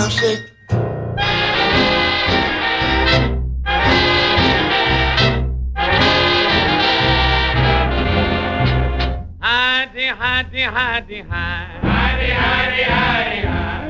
now shake. Hidey, hidey, hidey, hidey. Hidey, hidey, hidey, hidey.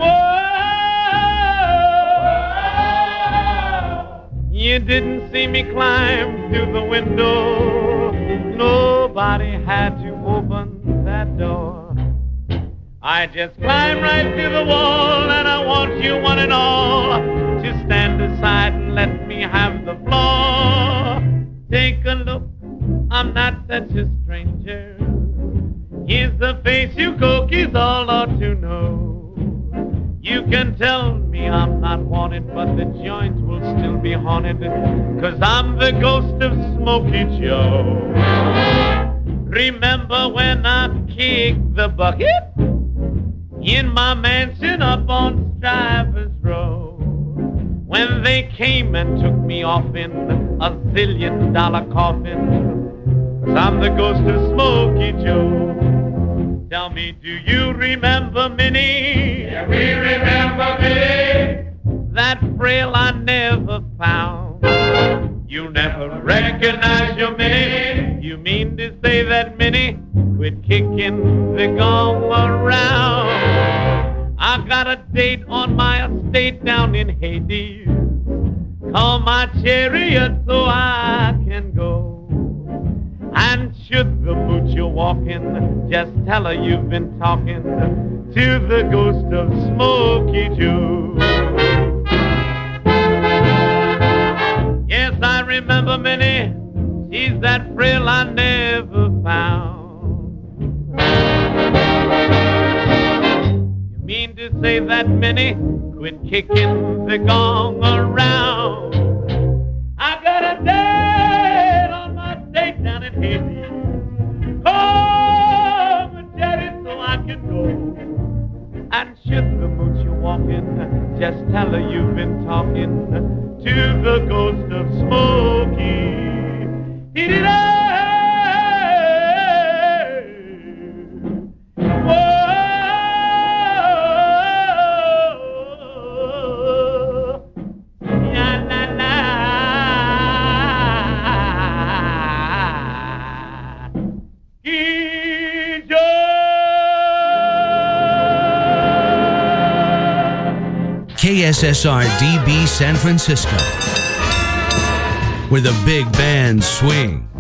Whoa! You didn't see me climb through the window. Nobody had to open that door. I just climbed right through the wall, and I want you one and all to stand aside and let me have the floor. Take a look, I'm not such a stranger. Here's the face you cookies all ought to know. You can tell me I'm not wanted, but the joint will still be haunted, 'cause I'm the ghost of Smokey Joe. Remember when I kicked the bucket in my mansion up on Strivers Row, when they came and took me off in a $1,000,000 coffin, 'cause I'm the ghost of Smokey Joe. Tell me, do you remember Minnie? Yeah, we remember Minnie. That frail I never found. You never recognize your Minnie. You mean to say that Minnie quit kicking the gong around? I got a date on my estate down in Hades. Call my chariot so I can go. And should the mooch you're walking, just tell her you've been talking to the ghost of Smokey Joe. Yes, I remember Minnie. She's that frail I never found. You mean to say that Minnie quit kicking the gong around? I got a date on my date down in Hades. Call the daddy so I can go. And should the mooch you're walking, just tell her you've been talking to the ghost of Smokey. KSSR DB San Francisco, where the big bands swing.